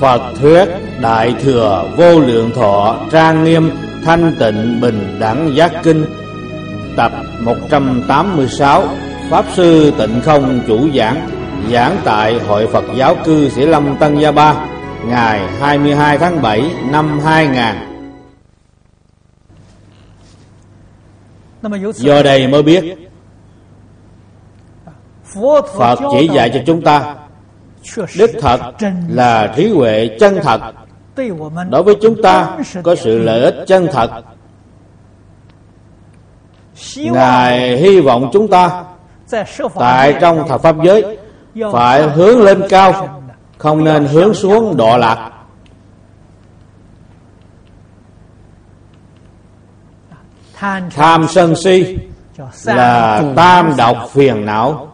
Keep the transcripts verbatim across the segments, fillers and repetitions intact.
Phật thuyết Đại Thừa Vô Lượng Thọ Trang Nghiêm Thanh Tịnh Bình Đẳng Giác Kinh, tập một trăm tám mươi sáu. Pháp Sư Tịnh Không chủ giảng, giảng tại Hội Phật Giáo Cư Sĩ Lâm Tân Gia Ba, ngày hai mươi hai tháng bảy năm hai nghìn. Do đây mới biết Phật chỉ dạy cho chúng ta đích thật là trí huệ chân thật, đối với chúng ta có sự lợi ích chân thật. Ngài hy vọng chúng ta tại trong thập pháp giới phải hướng lên cao, không nên hướng xuống đọa lạc. Tham sân si là tam độc phiền não.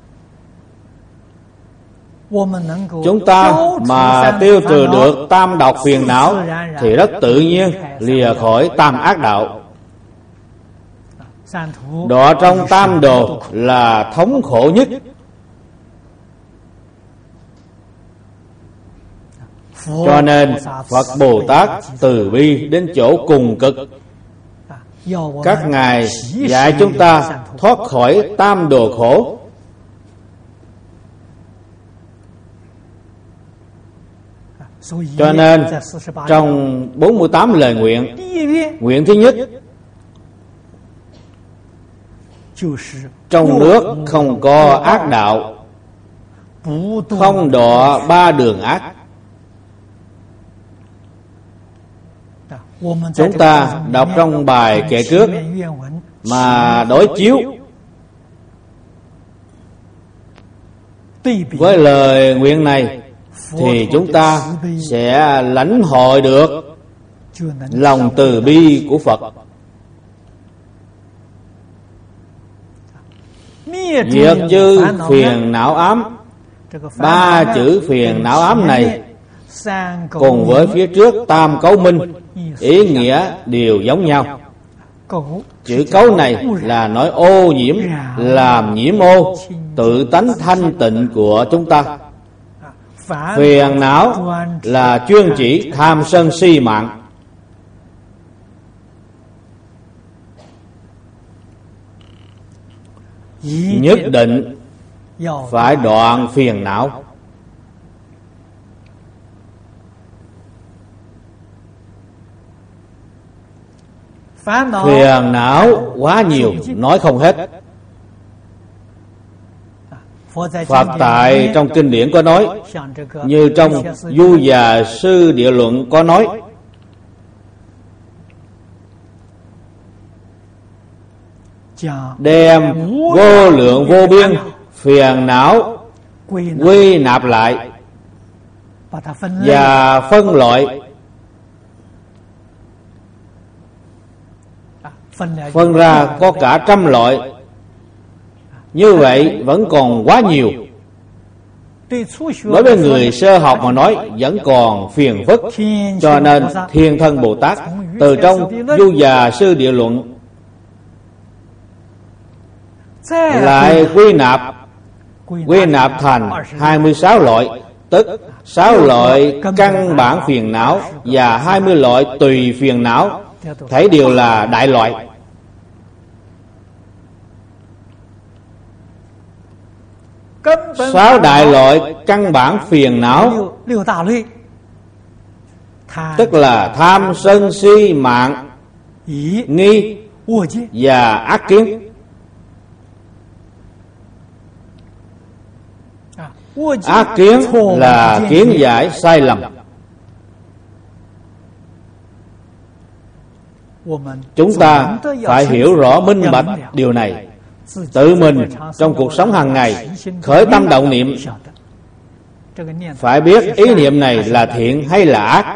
Chúng ta mà tiêu trừ được tam độc phiền não thì rất tự nhiên lìa khỏi tam ác đạo. Đọa trong tam đồ là thống khổ nhất. Cho nên Phật Bồ Tát từ bi đến chỗ cùng cực. Các ngài dạy chúng ta thoát khỏi tam đồ khổ. Cho nên trong bốn mươi tám lời nguyện, nguyện thứ nhất: trong nước không có ác đạo, không đọa ba đường ác. Chúng ta đọc trong bài kệ trước mà đối chiếu với lời nguyện này thì chúng ta sẽ lãnh hội được lòng từ bi của Phật. Diệt trừ phiền não ám. Ba chữ phiền não ám này cùng với phía trước tam cấu minh ý nghĩa đều giống nhau. Chữ cấu này là nói ô nhiễm, làm nhiễm ô tự tánh thanh tịnh của chúng ta. Phiền não là chuyên chỉ tham sân si mạng. Nhất định phải đoạn phiền não. Phiền não quá nhiều, nói không hết. Phật tại trong kinh điển có nói, như trong Du Già Sư Địa Luận có nói: đem vô lượng vô biên phiền não quy nạp lại và phân loại. Phân ra có cả trăm loại. Như vậy vẫn còn quá nhiều. Đối với người sơ học mà nói vẫn còn phiền phức. Cho nên Thiên Thân Bồ Tát từ trong Du Già Sư Địa Luận lại quy nạp quy nạp thành hai mươi sáu loại, tức sáu loại căn bản phiền não và hai mươi loại tùy phiền não, thấy đều là đại loại. Sáu đại loại căn bản phiền não tức là tham sân si mạng, nghi và ác kiến. Ác kiến là kiến giải sai lầm. Chúng ta phải hiểu rõ minh bạch điều này. Tự mình trong cuộc sống hàng ngày khởi tâm động niệm, phải biết ý niệm này là thiện hay là ác.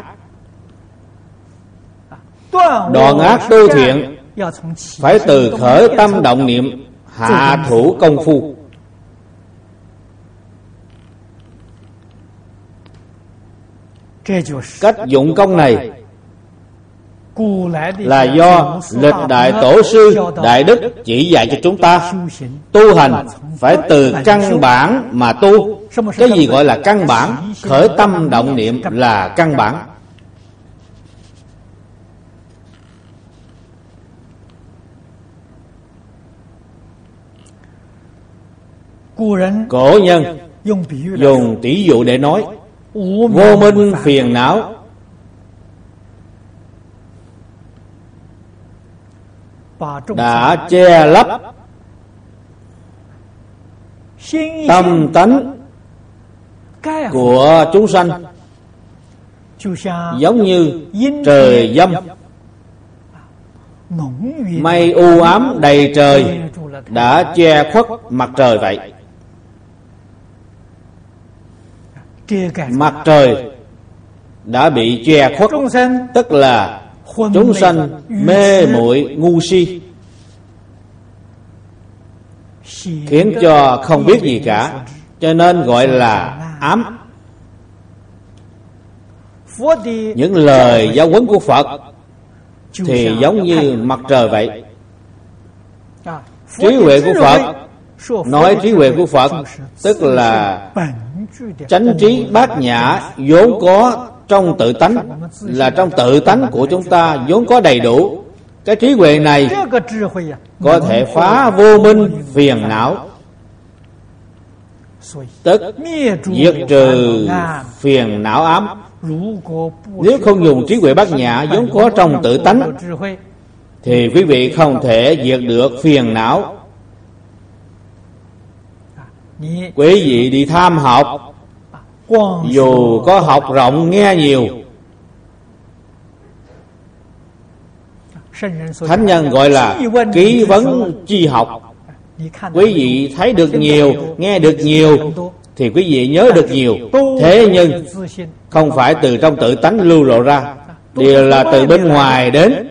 Đoạn ác tu thiện phải từ khởi tâm động niệm hạ thủ công phu. Cách dụng công này là do lịch đại tổ sư đại đức chỉ dạy cho chúng ta tu hành phải từ căn bản mà tu. Cái gì gọi là căn bản? Khởi tâm động niệm là căn bản. Cổ nhân dùng tỷ dụ để nói vô minh phiền não đã che lấp tâm tánh của chúng sanh, giống như trời dâm, mây u ám đầy trời đã che khuất mặt trời vậy. Mặt trời đã bị che khuất, tức là chúng sanh mê muội ngu si, khiến cho không biết gì cả, cho nên gọi là ám. Những lời giáo huấn của Phật thì giống như mặt trời vậy. Trí huệ của Phật, nói trí huệ của Phật tức là chánh trí bát nhã vốn có trong tự tánh, là trong tự tánh của chúng ta vốn có đầy đủ. Cái trí huệ này có thể phá vô minh phiền não, tức diệt trừ phiền não ám. Nếu không dùng trí huệ bát nhã vốn có trong tự tánh thì quý vị không thể diệt được phiền não. Quý vị đi tham học, dù có học rộng nghe nhiều, thánh nhân gọi là ký vấn chi học. Quý vị thấy được nhiều, nghe được nhiều thì quý vị nhớ được nhiều. Thế nhưng không phải từ trong tự tánh lưu lộ ra, đều là từ bên ngoài đến,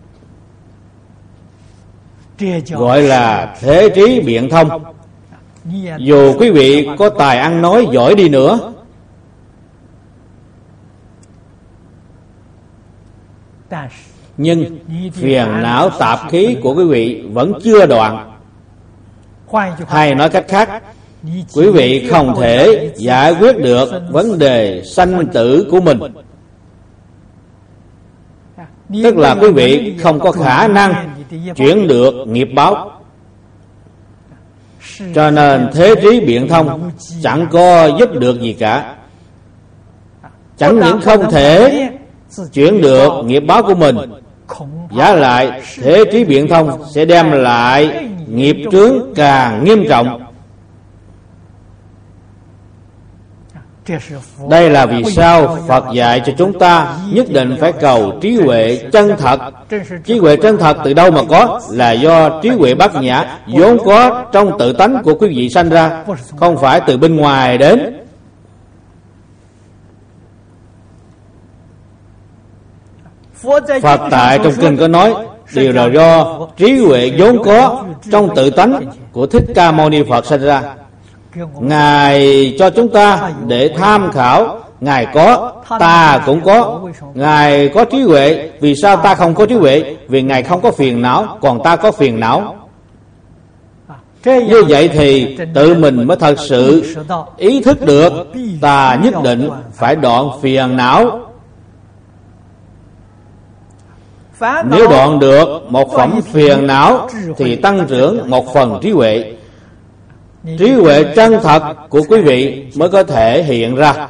gọi là thế trí biện thông. Dù quý vị có tài ăn nói giỏi đi nữa, nhưng phiền não tạp khí của quý vị vẫn chưa đoạn. Hay nói cách khác, quý vị không thể giải quyết được vấn đề sanh tử của mình, tức là quý vị không có khả năng chuyển được nghiệp báo. Cho nên thế trí biện thông chẳng có giúp được gì cả. Chẳng những không thể chuyển được nghiệp báo của mình, giả lại thế trí biện thông sẽ đem lại nghiệp chướng càng nghiêm trọng. Đây là vì sao Phật dạy cho chúng ta nhất định phải cầu trí huệ chân thật. Trí huệ chân thật từ đâu mà có? Là do trí huệ bát nhã vốn có trong tự tánh của quý vị sanh ra, không phải từ bên ngoài đến. Phật tại trong kinh có nói, điều là do trí huệ vốn có trong tự tánh của Thích Ca Mâu Ni Phật sanh ra. Ngài cho chúng ta để tham khảo. Ngài có, ta cũng có. Ngài có trí huệ, vì sao ta không có trí huệ? Vì Ngài không có phiền não, còn ta có phiền não. Như vậy thì tự mình mới thật sự ý thức được ta nhất định phải đoạn phiền não. Nếu đoạn được một phẩm phiền não thì tăng trưởng một phần trí huệ. Trí huệ chân thật của quý vị mới có thể hiện ra.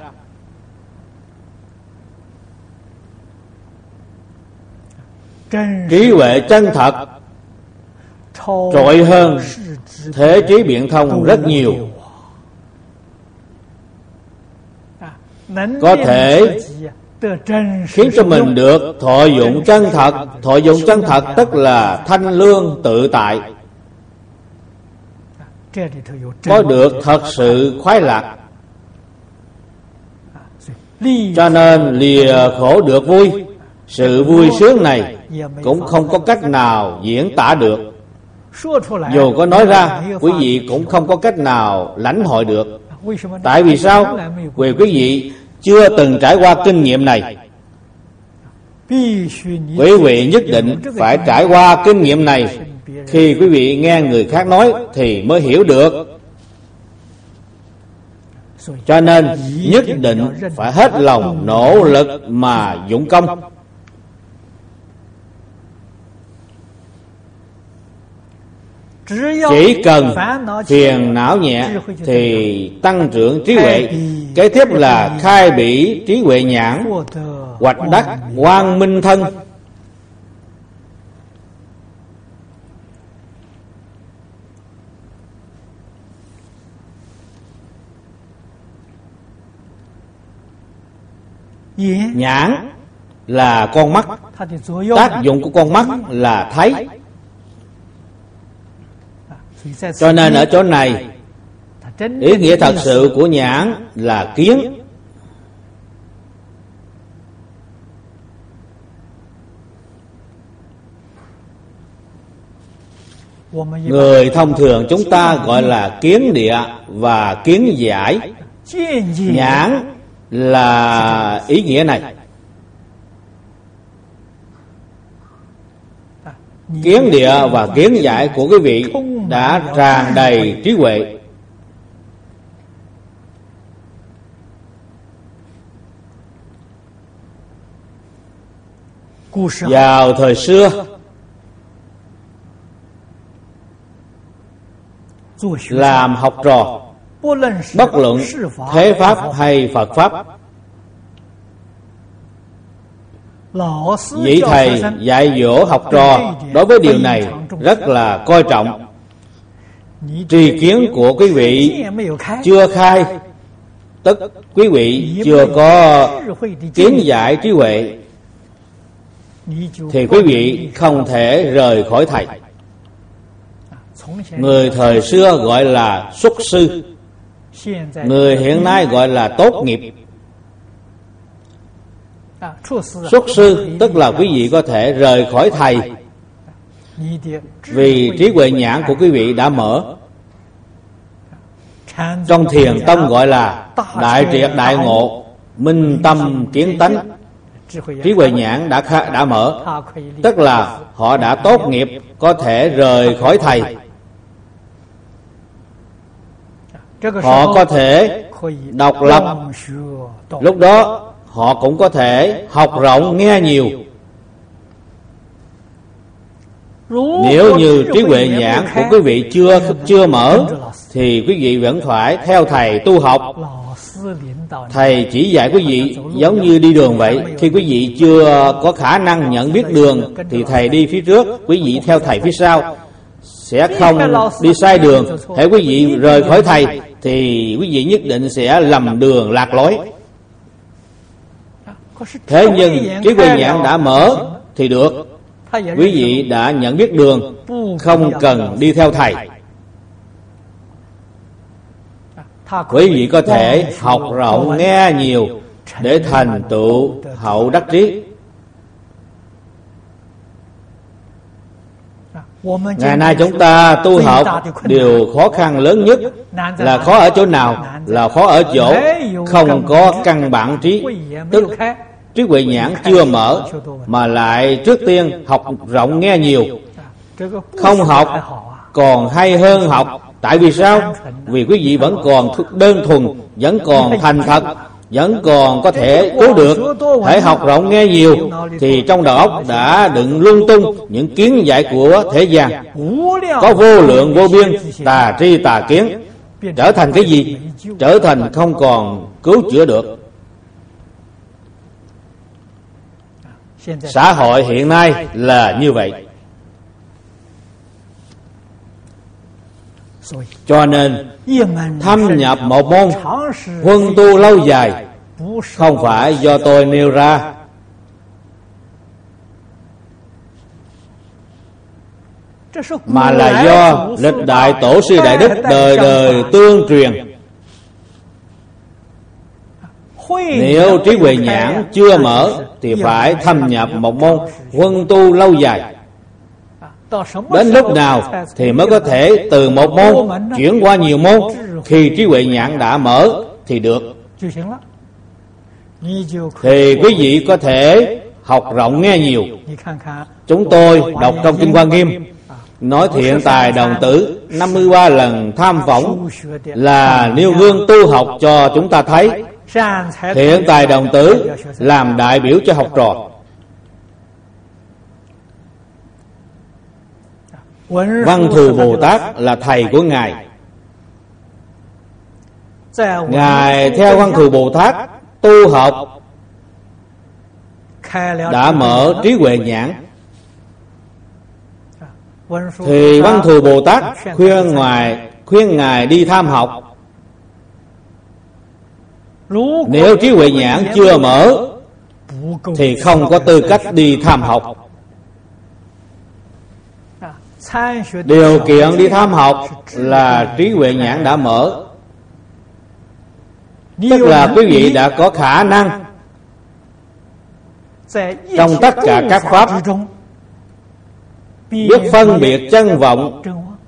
Trí huệ chân thật trội hơn thế trí biện thông rất nhiều, có thể khiến cho mình được thọ dụng chân thật. Thọ dụng chân thật tức là thanh lương tự tại, có được thật sự khoái lạc. Cho nên lìa khổ được vui. Sự vui sướng này cũng không có cách nào diễn tả được. Dù có nói ra, quý vị cũng không có cách nào lãnh hội được. Tại vì sao? Vì quý vị chưa từng trải qua kinh nghiệm này. Quý vị nhất định phải trải qua kinh nghiệm này. Khi quý vị nghe người khác nói thì mới hiểu được. Cho nên nhất định phải hết lòng nỗ lực mà dụng công. Chỉ cần phiền não nhẹ thì tăng trưởng trí huệ. Kế tiếp là khai bỉ trí huệ nhãn, hoạch đắc quang minh thân. Nhãn là con mắt, tác dụng của con mắt là thấy. Cho nên ở chỗ này, ý nghĩa thật sự của nhãn là kiến. Người thông thường chúng ta gọi là kiến địa và kiến giải. Nhãn là ý nghĩa này. Kiến địa và kiến giải của quý vị đã tràn đầy trí huệ. Vào thời xưa, làm học trò, bất luận thế pháp hay Phật pháp, vị thầy dạy dỗ học trò đối với điều này rất là coi trọng. Tri kiến của quý vị chưa khai, tức quý vị chưa có kiến giải trí huệ, thì quý vị không thể rời khỏi thầy. Người thời xưa gọi là xuất sư, người hiện nay gọi là tốt nghiệp. Xuất sư tức là quý vị có thể rời khỏi thầy, vì trí huệ nhãn của quý vị đã mở. Trong thiền tông gọi là đại triệt đại ngộ, minh tâm kiến tánh. Trí huệ nhãn đã đã mở, tức là họ đã tốt nghiệp, có thể rời khỏi thầy. Họ có thể độc lập. Lúc đó họ cũng có thể học rộng nghe nhiều. Nếu như trí huệ nhãn của quý vị chưa chưa mở thì quý vị vẫn phải theo thầy tu học. Thầy chỉ dạy quý vị giống như đi đường vậy. Khi quý vị chưa có khả năng nhận biết đường thì thầy đi phía trước, quý vị theo thầy phía sau, sẽ không đi sai đường. Hễ quý vị rời khỏi thầy thì quý vị nhất định sẽ lầm đường lạc lối. Thế nhưng trí huệ nhãn đã mở thì được. Quý vị đã nhận biết đường, không cần đi theo thầy. Quý vị có thể học rộng nghe nhiều để thành tựu hậu đắc trí. Ngày nay chúng ta tu học, điều khó khăn lớn nhất là khó ở chỗ nào? Là khó ở chỗ không có căn bản trí, tức trí huệ nhãn chưa mở, mà lại trước tiên học rộng nghe nhiều. Không học còn hay hơn học. Tại vì sao? Vì quý vị vẫn còn đơn thuần, vẫn còn thành thật, vẫn còn có thể cứu được. Hãy học rộng nghe nhiều thì trong đầu óc đã đựng lung tung những kiến giải của thế gian, có vô lượng vô biên tà tri tà kiến. Trở thành cái gì? Trở thành không còn cứu chữa được. Xã hội hiện nay là như vậy. Cho nên thâm nhập một môn huân tu lâu dài không phải do tôi nêu ra, mà là do lịch đại tổ sư đại đức đời đời tương truyền. Nếu trí huệ nhãn chưa mở thì phải thâm nhập một môn huân tu lâu dài. Đến lúc nào thì mới có thể từ một môn chuyển qua nhiều môn? Khi trí huệ nhãn đã mở thì được. Thì quý vị có thể học rộng nghe nhiều. Chúng tôi đọc trong Kinh Hoa Nghiêm nói thiện tài đồng tử năm mươi ba lần tham phỏng là nêu gương tu học cho chúng ta thấy. Thiện tài đồng tử làm đại biểu cho học trò. Văn Thù Bồ Tát là thầy của Ngài. Ngài theo Văn Thù Bồ Tát tu học đã mở trí huệ nhãn. Thì Văn Thù Bồ Tát khuyên Ngài khuyên Ngài đi tham học. Nếu trí huệ nhãn chưa mở thì không có tư cách đi tham học. Điều kiện đi tham học là trí huệ nhãn đã mở, tức là quý vị đã có khả năng trong tất cả các pháp biết phân biệt chân vọng.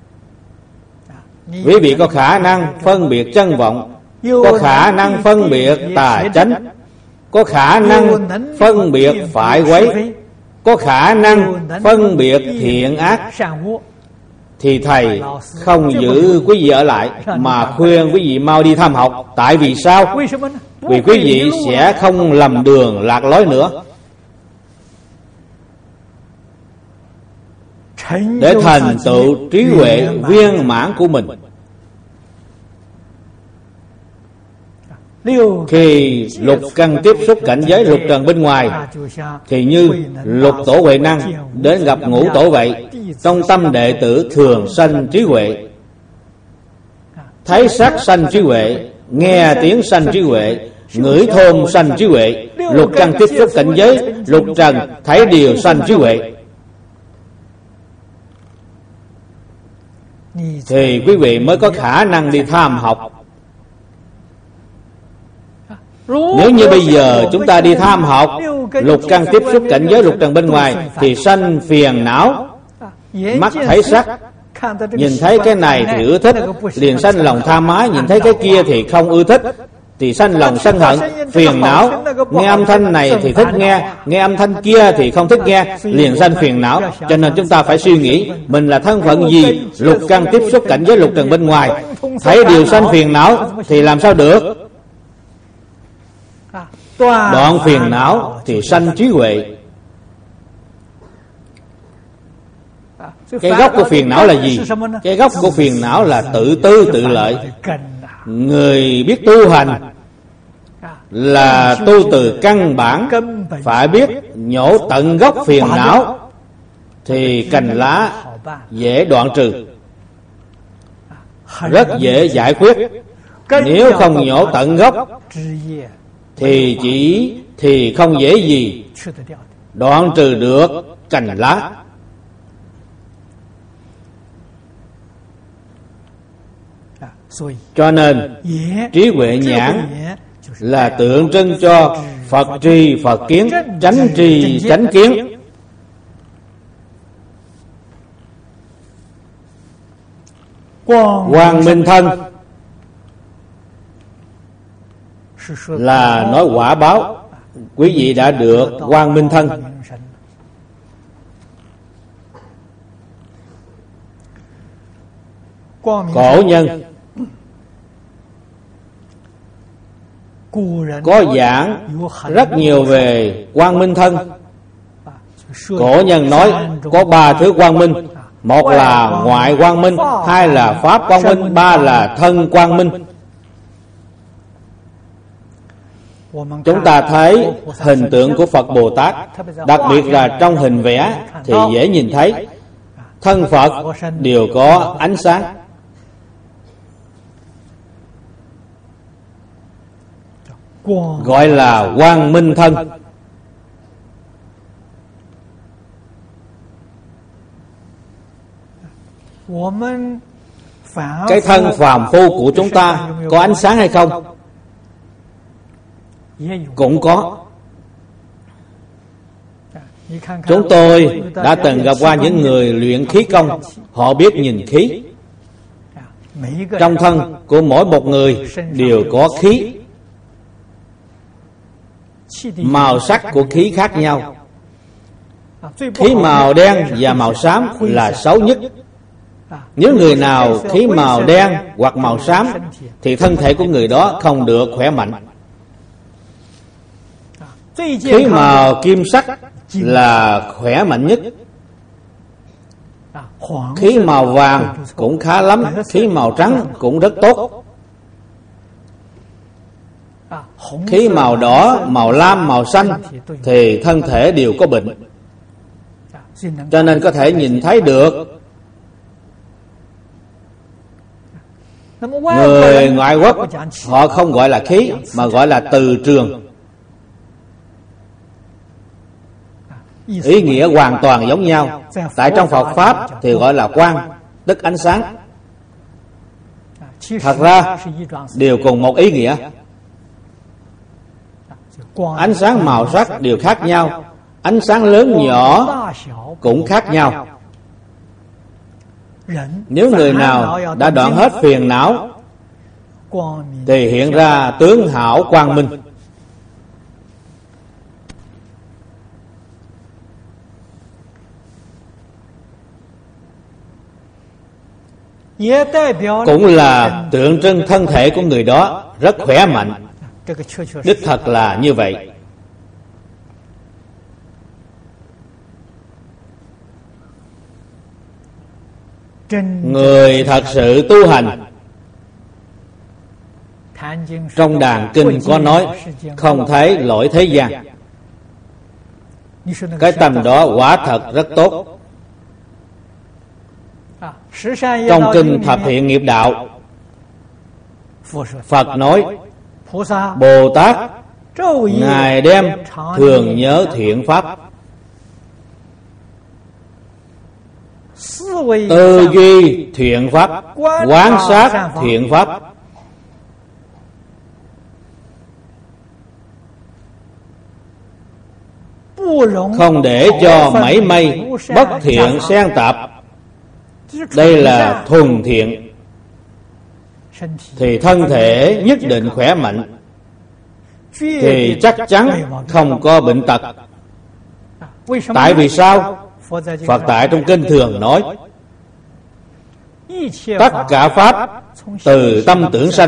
Quý vị có khả năng phân biệt chân vọng, có khả năng phân biệt tà chánh, có khả năng phân biệt phải quấy, có khả năng phân biệt thiện ác, thì thầy không giữ quý vị ở lại mà khuyên quý vị mau đi tham học. Tại vì sao? Vì quý vị sẽ không lầm đường lạc lối nữa. Để thành tựu trí huệ viên mãn của mình. Khi lục căn tiếp xúc cảnh giới lục trần bên ngoài thì như lục tổ huệ năng đến gặp ngũ tổ vậy. Trong tâm đệ tử thường sanh trí huệ, thấy sắc sanh trí huệ, nghe tiếng sanh trí huệ, ngửi thơm sanh trí huệ. Lục căn tiếp xúc cảnh giới lục trần thấy điều sanh trí huệ, thì quý vị mới có khả năng đi tham học. Nếu như bây giờ chúng ta đi tham học, lục căn tiếp xúc cảnh giới lục trần bên ngoài thì sanh phiền não. Mắt thấy sắc, nhìn thấy cái này thì ưa thích, liền sanh lòng tham ái. Nhìn thấy cái kia thì không ưa thích, thì sanh lòng sân hận, phiền não. Nghe âm thanh này thì thích nghe, nghe âm thanh kia thì không thích nghe, liền sanh phiền não. Cho nên chúng ta phải suy nghĩ mình là thân phận gì. Lục căn tiếp xúc cảnh giới lục trần bên ngoài, thấy điều sanh phiền não thì làm sao được? Đoạn phiền não thì sanh trí huệ. Cái gốc của phiền não là gì? Cái gốc của phiền não là tự tư tự lợi. Người biết tu hành là tu từ căn bản, phải biết nhổ tận gốc phiền não thì cành lá dễ đoạn trừ, rất dễ giải quyết. Nếu không nhổ tận gốc thì chỉ thì không dễ gì đoạn trừ được cành lá. Cho nên trí huệ nhãn là tượng trưng cho Phật tri Phật kiến, chánh tri chánh kiến. Quang minh thân là nói quả báo. Quý vị đã được quang minh thân. Cổ nhân có giảng rất nhiều về quang minh thân. Cổ nhân nói có ba thứ quang minh. Một là ngoại quang minh, hai là pháp quang minh, ba là thân quang minh. Chúng ta thấy hình tượng của Phật Bồ Tát, đặc biệt là trong hình vẽ thì dễ nhìn thấy thân Phật đều có ánh sáng. Gọi là quang minh thân. Cái thân phàm phu của chúng ta có ánh sáng hay không? Cũng có. Chúng tôi đã từng gặp qua những người luyện khí công. Họ biết nhìn khí. Trong thân của mỗi một người đều có khí. Màu sắc của khí khác nhau. Khí màu đen và màu xám là xấu nhất. Nếu người nào khí màu đen hoặc màu xám thì thân thể của người đó không được khỏe mạnh. Khí màu kim sắc là khỏe mạnh nhất. Khí màu vàng cũng khá lắm, khí màu trắng cũng rất tốt. Khí màu đỏ, màu lam, màu xanh thì thân thể đều có bệnh. Cho nên có thể nhìn thấy được người ngoại quốc họ không gọi là khí mà gọi là từ trường. Ý nghĩa hoàn toàn giống nhau. Tại trong Phật Pháp thì gọi là quang, tức ánh sáng. Thật ra đều cùng một ý nghĩa. Ánh sáng màu sắc đều khác nhau, ánh sáng lớn nhỏ cũng khác nhau. Nếu người nào đã đoạn hết phiền não thì hiện ra tướng hảo quang minh. Cũng là tượng trưng thân thể của người đó rất khỏe mạnh. Đích thật là như vậy. Người thật sự tu hành, trong đàn kinh có nói không thấy lỗi thế gian. Cái tâm đó quả thật rất tốt. Trong kinh Thập Thiện Nghiệp Đạo, Phật nói Bồ Tát ngày đêm thường nhớ thiện pháp, tư duy thiện pháp, quán sát thiện pháp. Không để cho mảy may bất thiện xen tạp. Đây là thuần thiện thì thân thể nhất định khỏe mạnh, thì chắc chắn không có bệnh tật. Tại vì sao? Phật tại trong kinh thường nói tất cả pháp từ tâm tưởng sanh.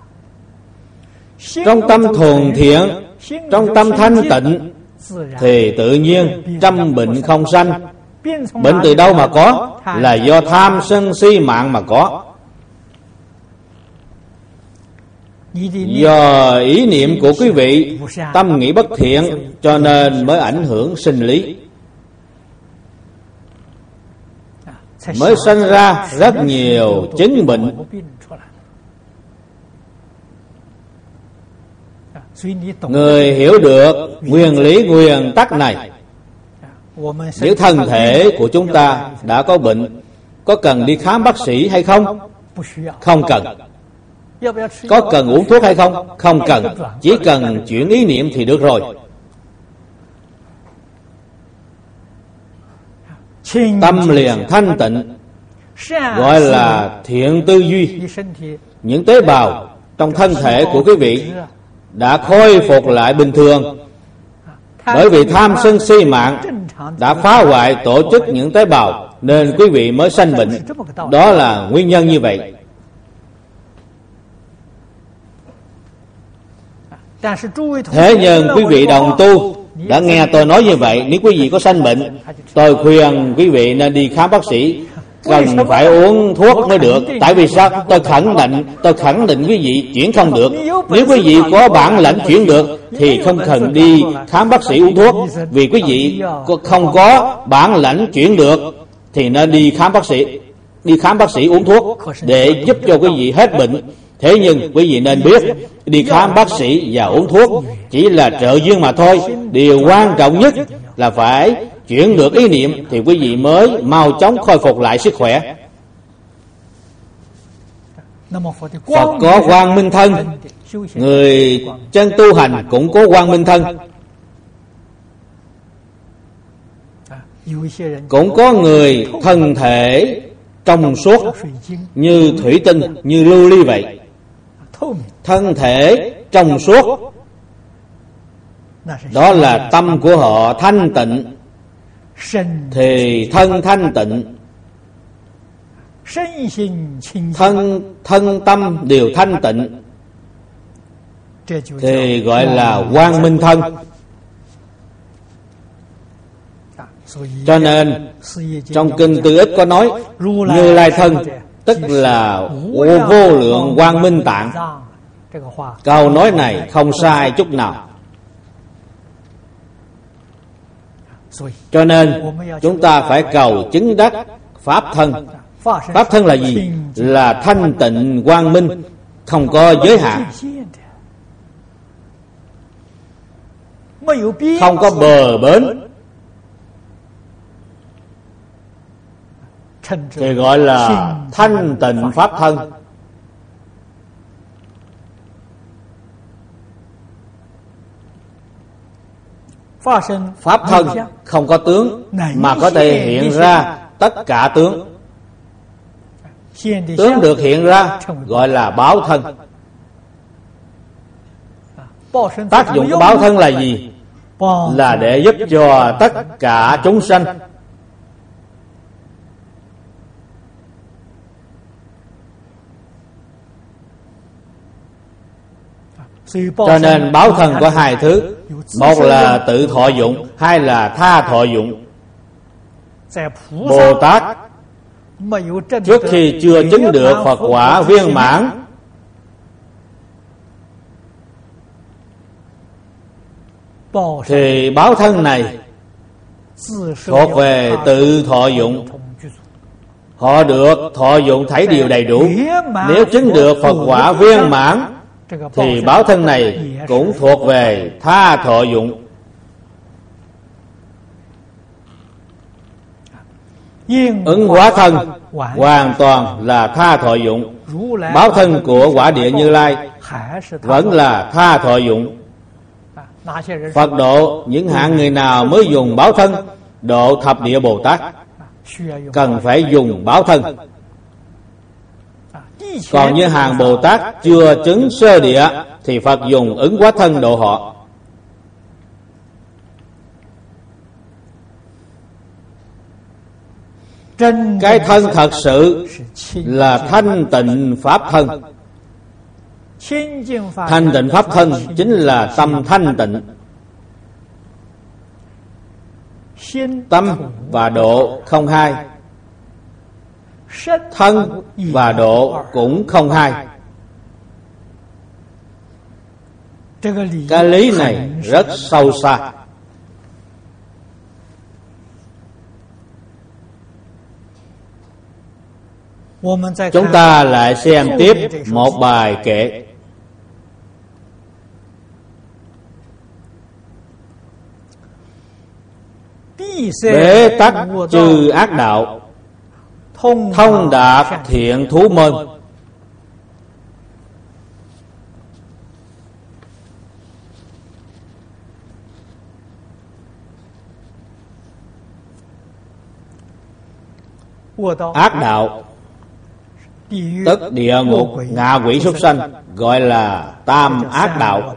Trong tâm thuần thiện, trong tâm thanh tịnh thì tự nhiên trăm bệnh không sanh. Bệnh từ đâu mà có? Là do tham sân si mạng mà có. Do ý niệm của quý vị tâm nghĩ bất thiện cho nên mới ảnh hưởng sinh lý, mới sinh ra rất nhiều chứng bệnh. Người hiểu được nguyên lý nguyên tắc này, nếu thân thể của chúng ta đã có bệnh, có cần đi khám bác sĩ hay không? Không cần. Có cần uống thuốc hay không? Không cần. Chỉ cần chuyển ý niệm thì được rồi. Tâm liền thanh tịnh, gọi là thiện tư duy. Những tế bào trong thân thể của quý vị đã khôi phục lại bình thường. Bởi vì tham sân si mạng đã phá hoại tổ chức những tế bào, nên quý vị mới sanh bệnh. Đó là nguyên nhân như vậy. Thế nhưng quý vị đồng tu đã nghe tôi nói như vậy, nếu quý vị có sanh bệnh, tôi khuyên quý vị nên đi khám bác sĩ, cần phải uống thuốc mới được. Tại vì sao? Tôi khẳng định, tôi khẳng định quý vị chuyển không được. Nếu quý vị có bản lãnh chuyển được thì không cần đi khám bác sĩ uống thuốc. Vì quý vị không có bản lãnh chuyển được thì nên đi khám bác sĩ, đi khám bác sĩ uống thuốc để giúp cho quý vị hết bệnh. Thế nhưng quý vị nên biết, đi khám bác sĩ và uống thuốc chỉ là trợ duyên mà thôi. Điều quan trọng nhất là phải chuyển được ý niệm thì quý vị mới mau chóng khôi phục lại sức khỏe. Phật có quang minh thân, người chân tu hành cũng có quang minh thân. Cũng có người thân thể trong suốt như thủy tinh, như lưu ly vậy. Thân thể trong suốt, đó là tâm của họ thanh tịnh, thì thân thanh tịnh, thân thân tâm đều thanh tịnh, thì gọi là quang minh thân. Cho nên trong kinh Tư Ích có nói Như Lai thân tức là vô lượng quang minh tạng. Câu nói này không sai chút nào. Cho nên chúng ta phải cầu chứng đắc pháp thân. Pháp thân là gì? Là thanh tịnh quang minh, không có giới hạn, không có bờ bến, thì gọi là thanh tịnh pháp thân. Pháp thân không có tướng, mà có thể hiện ra tất cả tướng. Tướng được hiện ra gọi là báo thân. Tác dụng của báo thân là gì? Là để giúp cho tất cả chúng sanh Cho nên báo thân có hai thứ, một là tự thọ dụng, hai là tha thọ dụng. Bồ Tát trước khi chưa chứng được Phật quả viên mãn, thì báo thân này thuộc về tự thọ dụng. Họ được thọ dụng thảy điều đầy đủ. Nếu chứng được Phật quả viên mãn, thì báo thân này cũng thuộc về tha thọ dụng. Ứng hóa thân hoàn toàn là tha thọ dụng. Báo thân của quả địa Như Lai vẫn là tha thọ dụng. Phật độ những hạng người nào mới dùng báo thân? Độ thập địa Bồ Tát cần phải dùng báo thân. Còn như hàng Bồ Tát chưa chứng sơ địa thì Phật dùng ứng hóa thân độ họ. Cái thân thật sự là thanh tịnh pháp thân. Thanh tịnh pháp thân chính là tâm thanh tịnh. Tâm và độ không hai, thân và độ cũng không hai. Cái lý này rất sâu xa. Chúng ta lại xem tiếp một bài kệ. Bế tắc trừ ác đạo, thông đạt thiện thú môn. Ác đạo tức địa ngục, ngạ quỷ, súc sanh, gọi là tam ác đạo.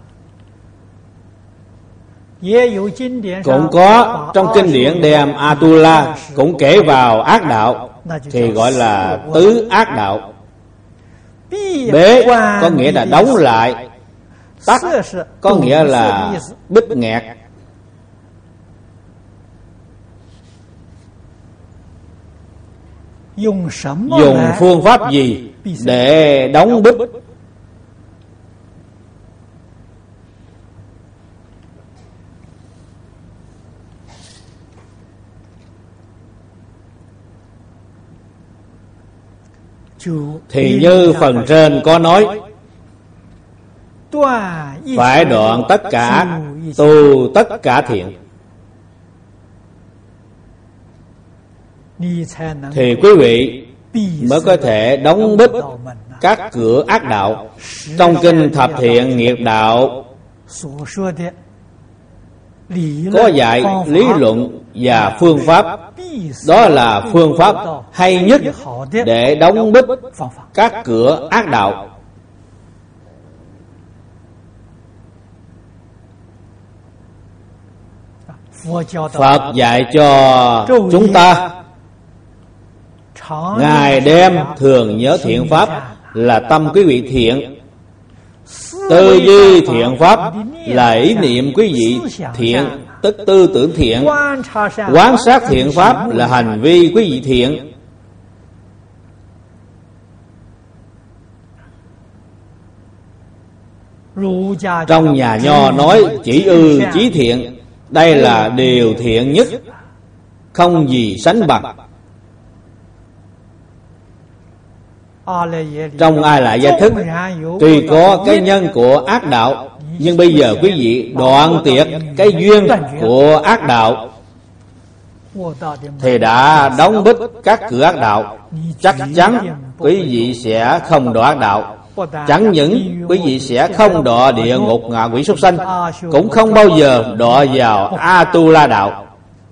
Cũng có trong kinh điển đem Atula cũng kể vào ác đạo, thì gọi là tứ ác đạo. Bế có nghĩa là đóng lại, tắc có nghĩa là bít nghẹt. Dùng phương pháp gì để đóng bít? Thì như phần trên có nói, phải đoạn tất cả, tu tất cả thiện, thì quý vị mới có thể đóng bít các cửa ác đạo. Trong kinh Thập Thiện Nghiệp Đạo có dạy lý luận và phương pháp. Đó là phương pháp hay nhất để đóng bít các cửa ác đạo. Phật dạy cho chúng ta ngày đêm thường nhớ thiện pháp là tâm quý vị thiện, tư duy thiện pháp là ý niệm quý vị thiện, tức tư tưởng thiện, quán sát thiện pháp là hành vi quý vị thiện. Trong nhà Nho nói chỉ ư chí thiện, đây là điều thiện nhất, không gì sánh bằng. Trong Ai Lại Gia Thức, tuy có cái nhân của ác đạo, nhưng bây giờ quý vị đoạn tiệt cái duyên của ác đạo thì đã đóng bít các cửa ác đạo. Chắc chắn quý vị sẽ không đọa ác đạo. Chẳng những quý vị sẽ không đọa địa ngục ngạ quỷ súc sanh, cũng không bao giờ đọa vào A-tu-la đạo.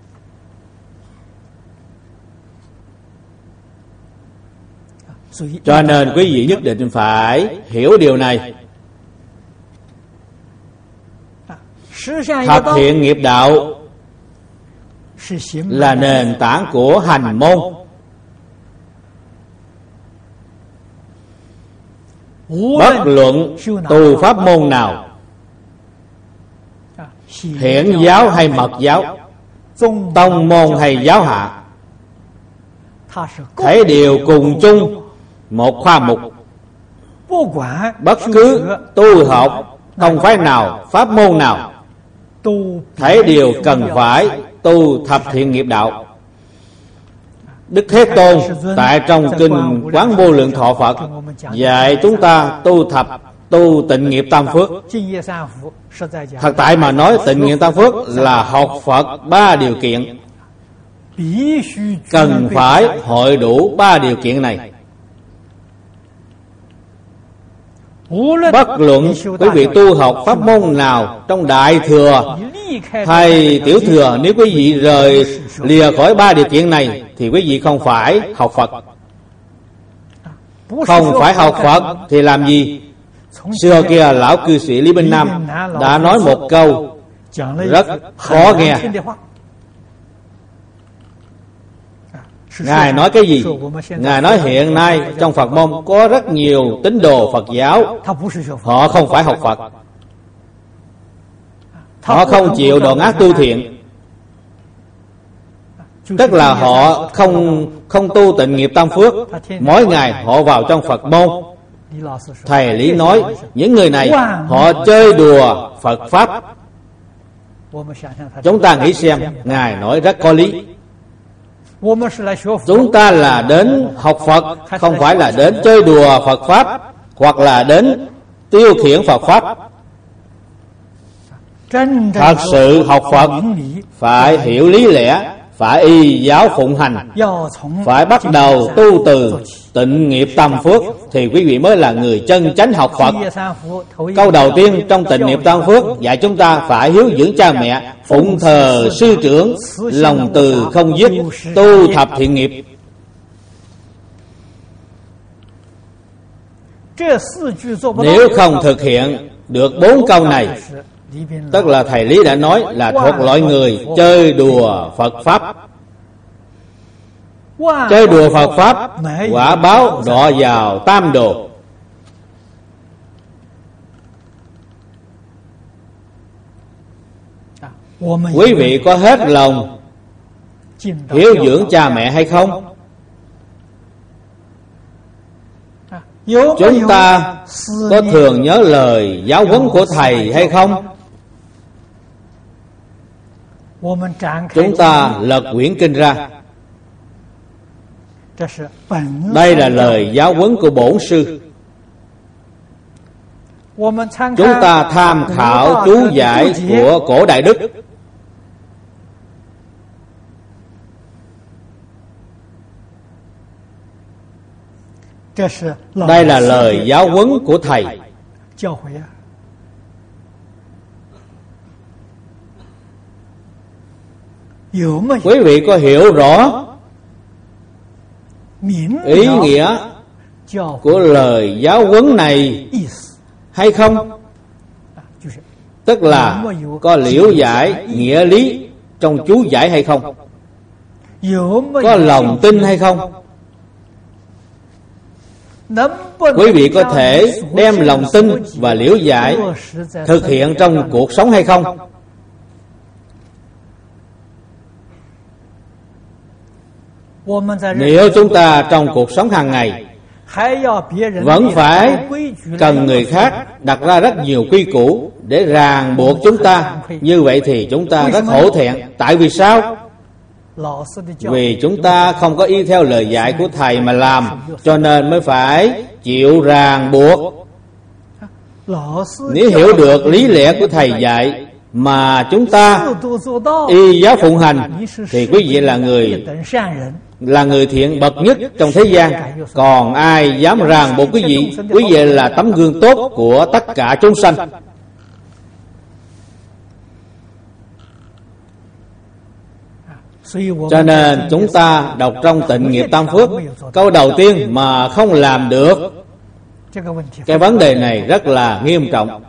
Cho nên quý vị nhất định phải hiểu điều này. Thực hiện nghiệp đạo là nền tảng của hành môn. Bất luận tu pháp môn nào, hiển giáo hay mật giáo, tông môn hay giáo hạ, thể đều cùng chung một khoa mục. Bất cứ tu học tông phái nào, pháp môn nào, thể đều cần phải tu thập thiện nghiệp đạo. Đức Thế Tôn tại trong kinh Quán Vô Lượng Thọ Phật dạy chúng ta tu thập tu tịnh nghiệp tam phước. Thật tại mà nói, tịnh nghiệp tam phước là học Phật ba điều kiện, cần phải hội đủ ba điều kiện này. Bất luận quý vị tu học pháp môn nào trong Đại Thừa hay Tiểu Thừa, nếu quý vị rời lìa khỏi ba điều kiện này thì quý vị không phải học Phật. Không phải học Phật thì làm gì? Xưa kia lão cư sĩ Lý Bình Nam đã nói một câu rất khó nghe. Ngài nói cái gì? Ngài nói hiện nay trong Phật môn có rất nhiều tín đồ Phật giáo, họ không phải học Phật, họ không chịu đoạn ác tu thiện, tức là họ không không tu tịnh nghiệp tam phước. Mỗi ngày họ vào trong Phật môn. Thầy Lý nói những người này họ chơi đùa Phật pháp. Chúng ta nghĩ xem, Ngài nói rất có lý. Chúng ta là đến học Phật, không phải là đến chơi đùa Phật pháp hoặc là đến tiêu khiển Phật pháp. Thật sự học Phật phải hiểu lý lẽ, phải y giáo phụng hành, phải bắt đầu tu từ tịnh nghiệp tam phước thì quý vị mới là người chân chánh học Phật. Câu đầu tiên trong tịnh nghiệp tam phước dạy chúng ta phải hiếu dưỡng cha mẹ, phụng thờ sư trưởng, lòng từ không dứt, tu thập thiện nghiệp. Nếu không thực hiện được bốn câu này, tức là thầy Lý đã nói là thuộc loại người chơi đùa Phật pháp. Chơi đùa Phật pháp, quả báo đọa vào tam đồ. Quý vị có hết lòng hiếu dưỡng cha mẹ hay không? Chúng ta có thường nhớ lời giáo huấn của thầy hay không? Chúng ta lật quyển kinh ra. Đây là lời giáo huấn của bổn sư. Chúng ta tham khảo chú giải của cổ Đại Đức. Đây là lời giáo huấn của thầy. Quý vị có hiểu rõ ý nghĩa của lời giáo huấn này hay không? Tức là có liễu giải nghĩa lý trong chú giải hay không? Có lòng tin hay không? Quý vị có thể đem lòng tin và liễu giải thực hiện trong cuộc sống hay không? Nếu chúng ta trong cuộc sống hàng ngày vẫn phải cần người khác đặt ra rất nhiều quy củ để ràng buộc chúng ta, như vậy thì chúng ta rất hổ thẹn. Tại vì sao? Vì chúng ta không có y theo lời dạy của Thầy mà làm, cho nên mới phải chịu ràng buộc. Nếu hiểu được lý lẽ của Thầy dạy mà chúng ta y giáo phụng hành, thì quý vị là người là người thiện bậc nhất trong thế gian. Còn ai dám ràng buộc quý vị? Quý vị là tấm gương tốt của tất cả chúng sanh. Cho nên chúng ta đọc trong Tịnh Nghiệp Tam Phước, câu đầu tiên mà không làm được, cái vấn đề này rất là nghiêm trọng.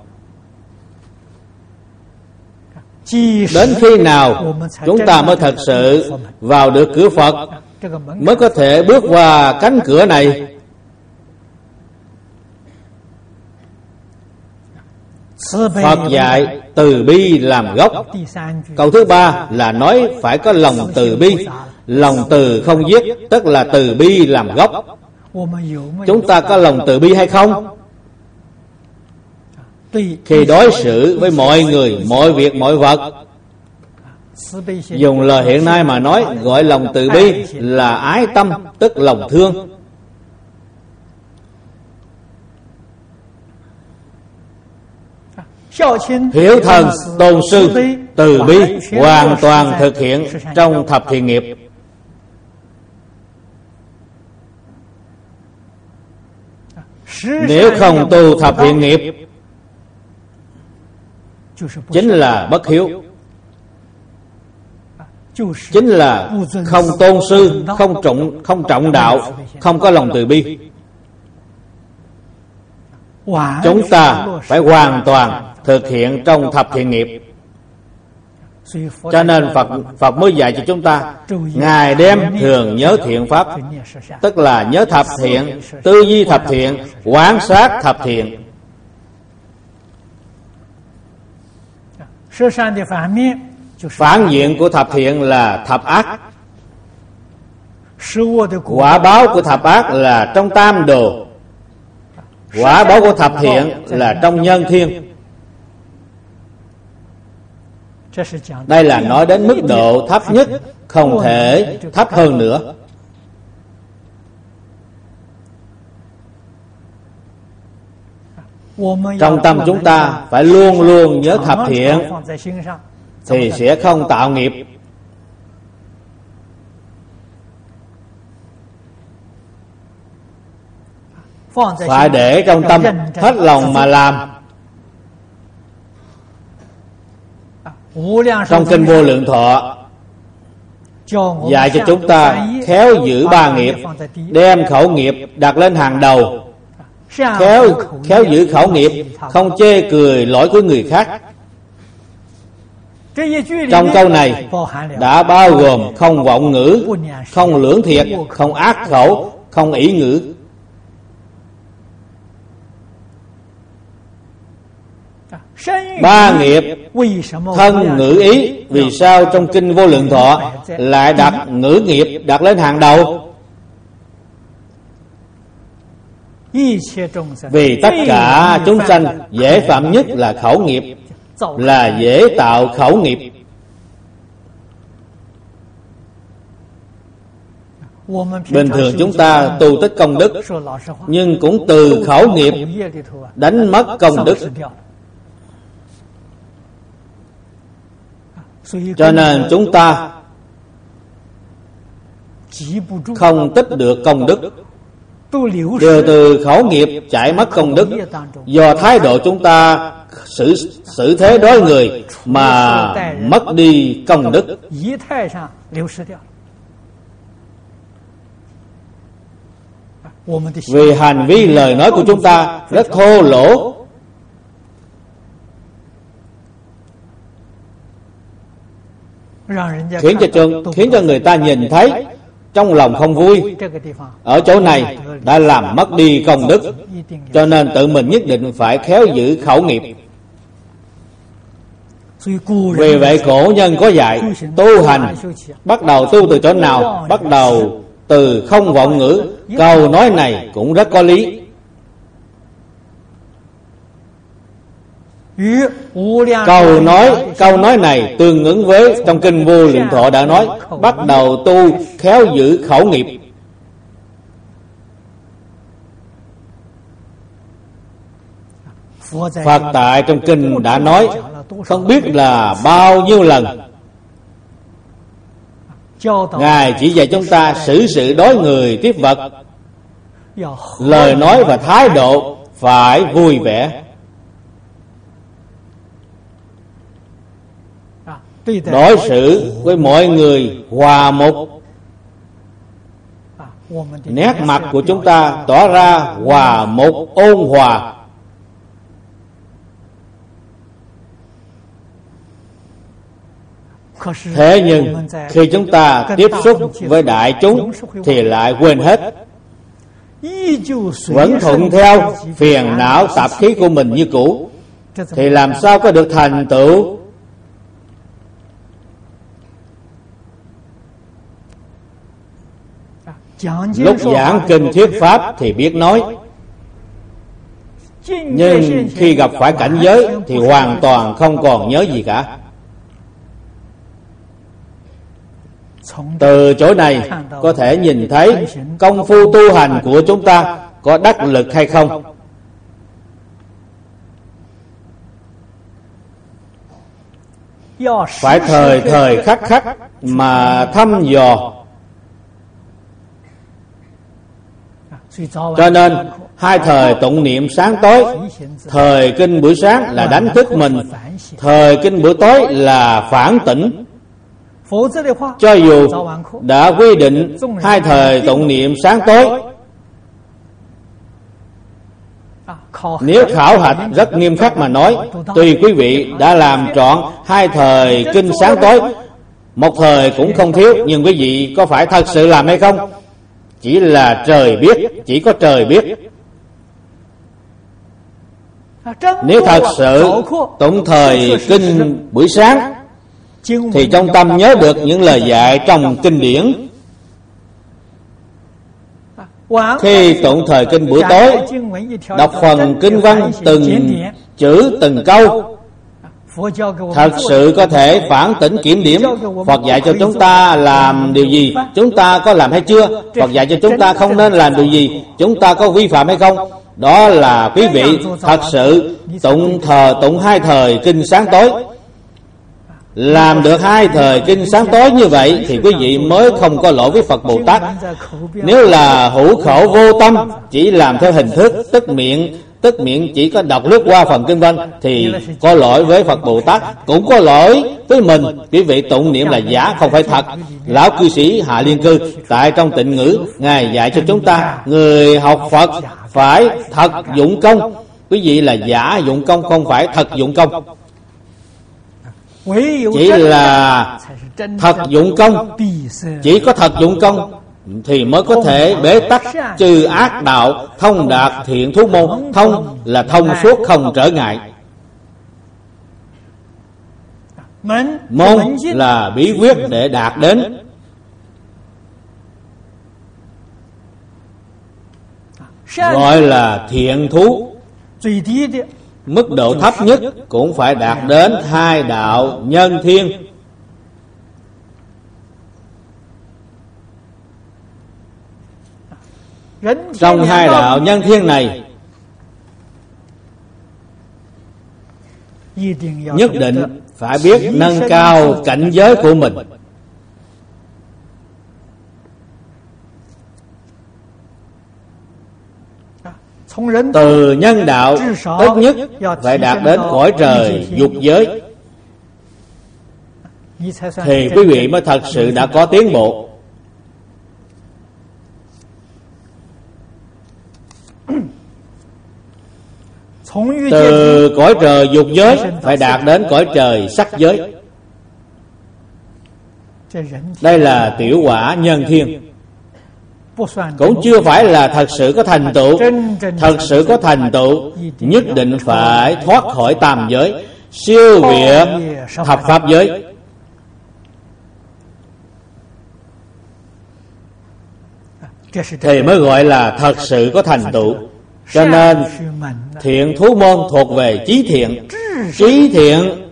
Đến khi nào chúng ta mới thật sự vào được cửa Phật, mới có thể bước qua cánh cửa này? Phật dạy từ bi làm gốc. Câu thứ ba là nói phải có lòng từ bi. Lòng từ không giết, tức là từ bi làm gốc. Chúng ta có lòng từ bi hay không? Khi đối xử với mọi người, mọi việc, mọi vật, dùng lời hiện nay mà nói, gọi lòng từ bi là ái tâm, tức lòng thương. Hiếu thần, tôn sư, từ bi hoàn toàn thực hiện trong thập thiện nghiệp. Nếu không tu thập thiện nghiệp, chính là bất hiếu, chính là không tôn sư, không trọng, không trọng đạo, không có lòng từ bi. Chúng ta phải hoàn toàn thực hiện trong thập thiện nghiệp. Cho nên Phật, Phật mới dạy cho chúng ta, Ngài đem thường nhớ thiện pháp, tức là nhớ thập thiện, tư duy thập thiện, quán sát thập thiện. Phản diện của thập thiện là thập ác. Quả báo của thập ác là trong tam đồ. Quả báo của thập thiện là trong nhân thiên. Đây là nói đến mức độ thấp nhất, không thể thấp hơn nữa. Trong tâm chúng ta phải luôn luôn nhớ thập thiện, thì sẽ không tạo nghiệp. Phải để trong tâm hết lòng mà làm. Trong Kinh Vô Lượng Thọ dạy cho chúng ta khéo giữ ba nghiệp, đem khẩu nghiệp đặt lên hàng đầu. Khéo, khéo giữ khẩu nghiệp, không chê cười lỗi của người khác. Trong câu này đã bao gồm không vọng ngữ, không lưỡng thiệt, không ác khẩu, không ỷ ngữ. Ba nghiệp thân ngữ ý. Vì sao trong Kinh Vô Lượng Thọ lại đặt ngữ nghiệp đặt lên hàng đầu? Vì tất cả chúng sanh dễ phạm nhất là khẩu nghiệp, là dễ tạo khẩu nghiệp. Bình thường chúng ta tu tích công đức, nhưng cũng từ khẩu nghiệp đánh mất công đức. Cho nên chúng ta không tích được công đức, đều từ khẩu nghiệp chạy mất công đức. Do thái độ chúng ta xử, xử thế đối người mà mất đi công đức. Vì hành vi lời nói của chúng ta rất thô lỗ, khiến cho trường, khiến cho người ta nhìn thấy trong lòng không vui. Ở chỗ này đã làm mất đi công đức, cho nên tự mình nhất định phải khéo giữ khẩu nghiệp. Vì vậy cổ nhân có dạy tu hành bắt đầu tu từ chỗ nào? Bắt đầu từ không vọng ngữ. Câu nói này cũng rất có lý. Câu nói câu nói này tương ứng với trong kinh Vô Lượng Thọ đã nói bắt đầu tu khéo giữ khẩu nghiệp. Phật tại trong kinh đã nói không biết là bao nhiêu lần. Ngài chỉ dạy chúng ta xử sự đối người tiếp vật, lời nói và thái độ phải vui vẻ, đối xử với mọi người hòa mục. Nét mặt của chúng ta tỏ ra hòa mục ôn hòa. Thế nhưng khi chúng ta tiếp xúc với đại chúng thì lại quên hết, vẫn thuận theo phiền não tạp khí của mình như cũ, thì làm sao có được thành tựu? Lúc giảng kinh thuyết pháp thì biết nói, nhưng khi gặp phải cảnh giới thì hoàn toàn không còn nhớ gì cả. Từ chỗ này có thể nhìn thấy công phu tu hành của chúng ta có đắc lực hay không. Phải thời thời khắc khắc mà thăm dò. Cho nên hai thời tụng niệm sáng tối, thời kinh buổi sáng là đánh thức mình, thời kinh buổi tối là phản tỉnh. Cho dù đã quy định hai thời tụng niệm sáng tối, nếu khảo hạch rất nghiêm khắc mà nói, tùy quý vị đã làm trọn hai thời kinh sáng tối, một thời cũng không thiếu, nhưng quý vị có phải thật sự làm hay không? Chỉ là trời biết, chỉ có trời biết. Nếu thật sự tụng thời kinh buổi sáng thì trong tâm nhớ được những lời dạy trong kinh điển. Khi tụng thời kinh buổi tối, đọc phần kinh văn từng chữ từng câu, thật sự có thể phản tỉnh kiểm điểm. Phật dạy cho chúng ta làm điều gì, chúng ta có làm hay chưa? Phật dạy cho chúng ta không nên làm điều gì, chúng ta có vi phạm hay không? Đó là quý vị thật sự tụng thờ tụng hai thời kinh sáng tối. Làm được hai thời kinh sáng tối như vậy thì quý vị mới không có lỗi với Phật Bồ Tát. Nếu là hữu khẩu vô tâm, chỉ làm theo hình thức, tức miệng tức miệng chỉ có đọc lướt qua phần kinh văn, thì có lỗi với Phật Bồ Tát, cũng có lỗi với mình. Quý vị tụng niệm là giả, không phải thật. Lão cư sĩ Hạ Liên Cư tại trong Tịnh Ngữ, Ngài dạy cho chúng ta người học Phật phải thật dụng công. Quý vị là giả dụng công, không phải thật dụng công. Chỉ là thật dụng công, chỉ có thật dụng công thì mới có thể bế tắc trừ ác đạo, thông đạt thiện thú môn. Thông là thông suốt, không trở ngại. Môn là bí quyết để đạt đến. Gọi là thiện thú. Mức độ thấp nhất cũng phải đạt đến hai đạo nhân thiên. Trong hai đạo nhân thiên này, nhất định phải biết nâng cao cảnh giới của mình. Từ nhân đạo ít nhất phải đạt đến cõi trời dục giới, thì quý vị mới thật sự đã có tiến bộ. Từ cõi trời dục giới phải đạt đến cõi trời sắc giới. Đây là tiểu quả nhân thiên, cũng chưa phải là thật sự có thành tựu. Thật sự có thành tựu nhất định phải thoát khỏi tam giới, siêu việt thập pháp giới. Thì mới gọi là thật sự có thành tựu. Cho nên thiện thú môn thuộc về trí thiện. Trí thiện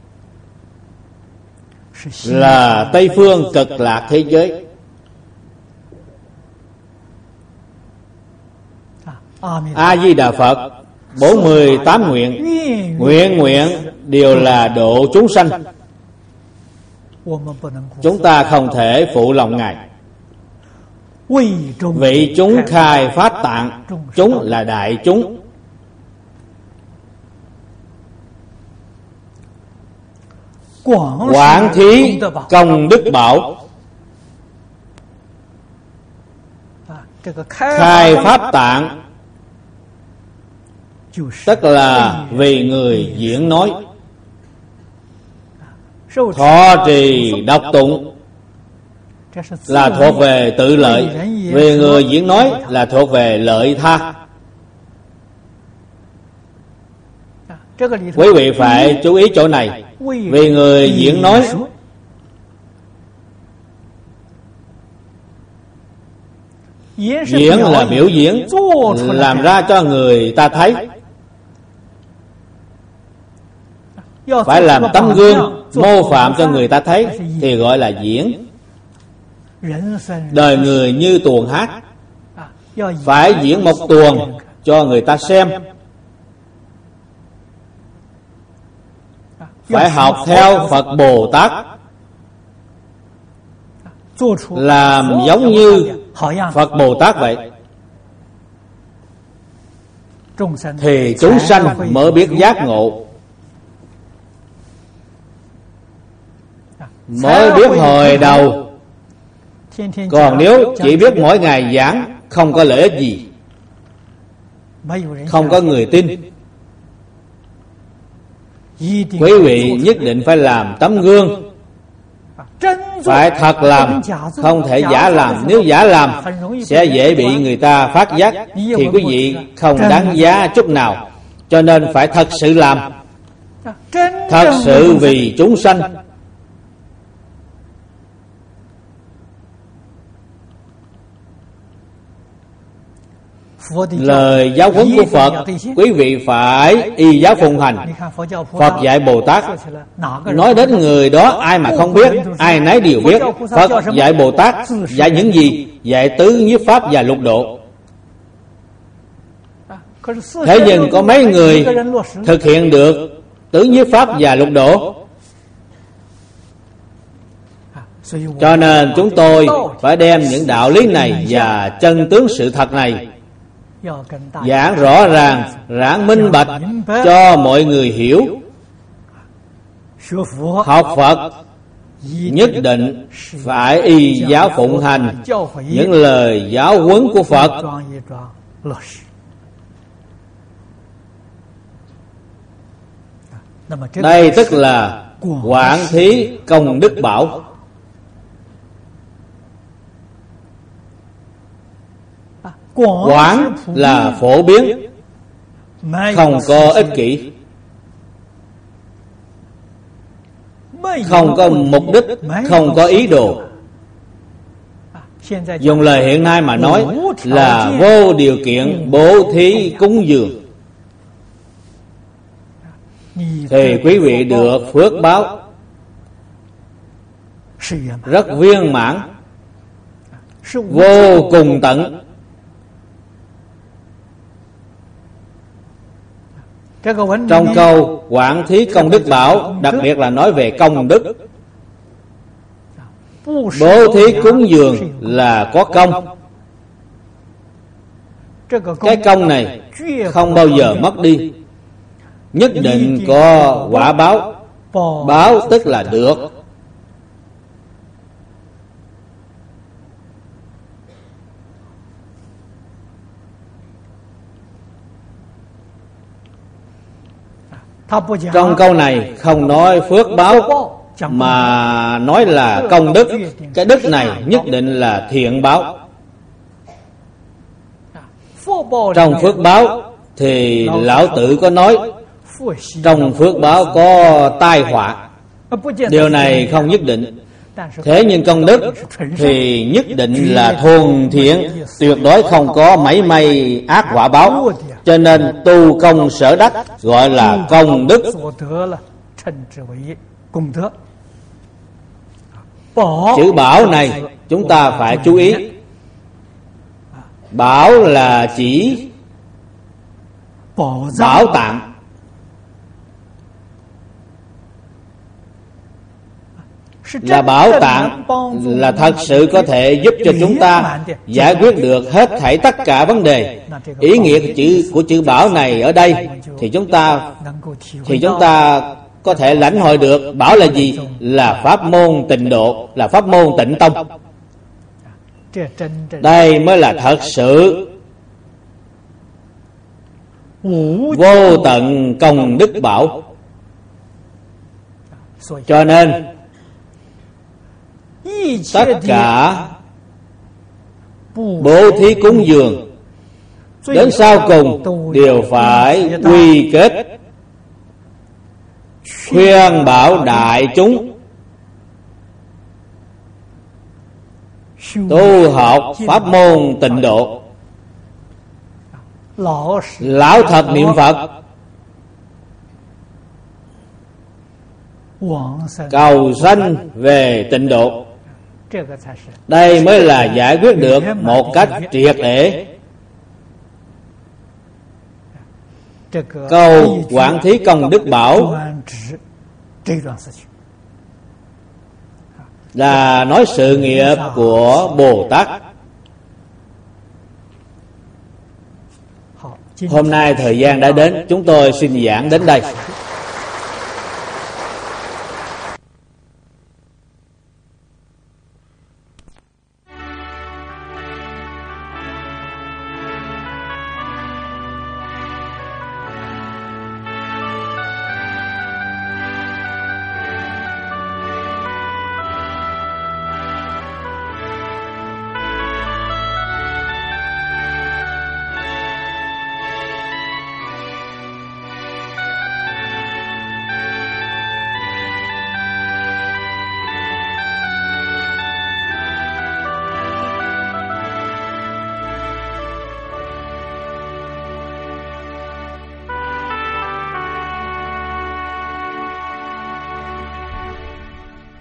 là Tây phương cực lạc thế giới. A Di Đà Phật bốn mươi tám nguyện, nguyện nguyện đều là độ chúng sanh. Chúng ta không thể phụ lòng Ngài. Vị chúng khai phát tạng, chúng là đại chúng. Quảng thí công đức bảo. Khai pháp tạng tức là vì người diễn nói. Thọ trì đọc tụng là thuộc về tự lợi, vì người diễn nói là thuộc về lợi tha. Quý vị phải chú ý chỗ này. Vì người diễn nói diễn là biểu diễn, làm ra cho người ta thấy. Phải làm tấm gương, mô phạm cho người ta thấy thì gọi là diễn. Đời người như tuồng hát, phải diễn một tuồng cho người ta xem. Phải học theo Phật Bồ Tát, làm giống như Phật Bồ Tát vậy, thì chúng sanh mới biết giác ngộ, mới biết hồi đầu. Còn nếu chỉ biết mỗi ngày giảng, không có lợi ích gì, không có người tin. Quý vị nhất định phải làm tấm gương, phải thật làm, không thể giả làm. Nếu giả làm sẽ dễ bị người ta phát giác, thì quý vị không đáng giá chút nào. Cho nên phải thật sự làm, thật sự vì chúng sanh. Lời giáo huấn của Phật, quý vị phải y giáo phụng hành. Phật dạy Bồ Tát, nói đến người đó ai mà không biết, ai nấy đều biết. Phật dạy Bồ Tát dạy những gì? Dạy tứ nhiếp pháp và lục độ. Thế nhưng có mấy người thực hiện được tứ nhiếp pháp và lục độ? Cho nên chúng tôi phải đem những đạo lý này và chân tướng sự thật này giảng rõ ràng, giảng minh bạch cho mọi người hiểu. Học Phật nhất định phải y giáo phụng hành những lời giáo huấn của Phật. Đây tức là quảng thí công đức bảo. Quảng là phổ biến, không có ích kỷ, không có mục đích, không có ý đồ. Dùng lời hiện nay mà nói là vô điều kiện bố thí cúng dường, thì quý vị được phước báo rất viên mãn, vô cùng tận. Trong câu quảng thí công đức bảo, đặc biệt là nói về công đức. Bố thí cúng dường là có công. Cái công này không bao giờ mất đi, nhất định có quả báo. Báo tức là được. Trong câu này không nói phước báo, mà nói là công đức. Cái đức này nhất định là thiện báo. Trong phước báo thì lão tử có nói trong phước báo có tai họa. Điều này không nhất định. Thế nhưng công đức thì nhất định là thuần thiện, tuyệt đối không có mảy may ác quả báo. Cho nên tu công sở đắc gọi là công đức. Chữ bảo này chúng ta phải chú ý. Bảo là chỉ bảo tàng. Là bảo tàng, là thật sự có thể giúp cho chúng ta giải quyết được hết thảy tất cả vấn đề. Ý nghĩa của chữ, của chữ bảo này ở đây thì chúng ta thì chúng ta có thể lãnh hội được. Bảo là gì? Là pháp môn tịnh độ, là pháp môn tịnh tông. Đây mới là thật sự vô tận công đức bảo. Cho nên tất cả bố thí cúng dường đến sau cùng đều phải quy kết khuyên bảo đại chúng tu học pháp môn tịnh độ. Lão thật niệm Phật, cầu sanh về tịnh độ. Đây mới là giải quyết được một cách triệt để câu Quảng Thí Công Đức Bảo, là nói sự nghiệp của Bồ Tát. Hôm nay thời gian đã đến, chúng tôi xin giảng đến đây.